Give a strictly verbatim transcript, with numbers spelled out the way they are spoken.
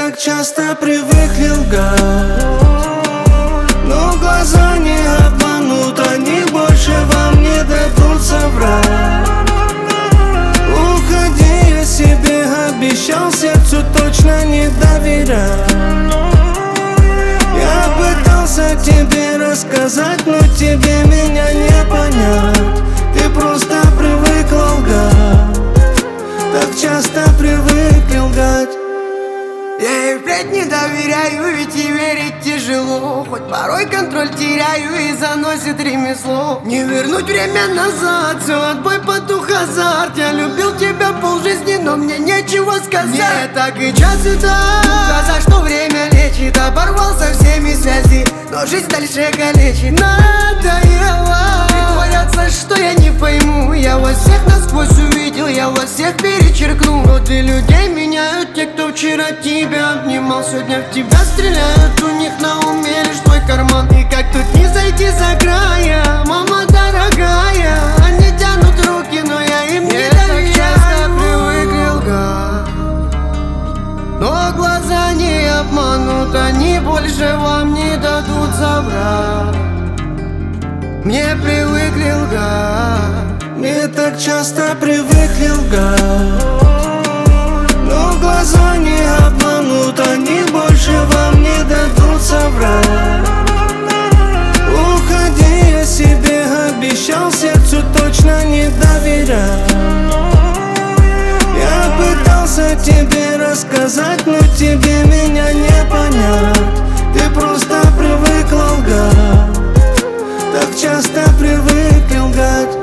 так часто привыкли лгать, но глаза не обманут, они больше вам не дадут соврать. Уходи, я себе обещал, сердцу точно не доверять. Я пытался тебе рассказать, но тебе меня не понять. Ты просто привыкла лгать, так часто привыкли лгать. Я и впредь не доверяю, ведь и верить тяжело. Хоть порой контроль теряю и заносит ремесло. Не вернуть время назад, все отбой, потух, азарт. Я любил тебя полжизни, но мне нечего сказать. Мне так и час и так глаза, что время лечит. Оборвал со всеми связи, но жизнь дальше калечит. Надоело притворяться, что я не пойму. Я вас всех насквозь увидел, я вас всех перечеркну. Годы людей меняют те, кто вчера тебя обнимал. Сегодня в тебя стреляют, у них на уме лишь твой карман. И как тут не зайти за края, мама дорогая. Они тянут руки, но я им не доверяю. Часто привыкли лгать, но глаза не обманут, они больше вам не дадут соврать. Мне привыкли лгать, мне так часто привыкли лгать, но глаза не обманут, они больше вам не дадут соврать. Уходи, я себе обещал, сердцу точно не доверять. Я пытался тебе рассказать, но тебе меня не понять. Ты просто привыкла лгать, так часто привыкли лгать.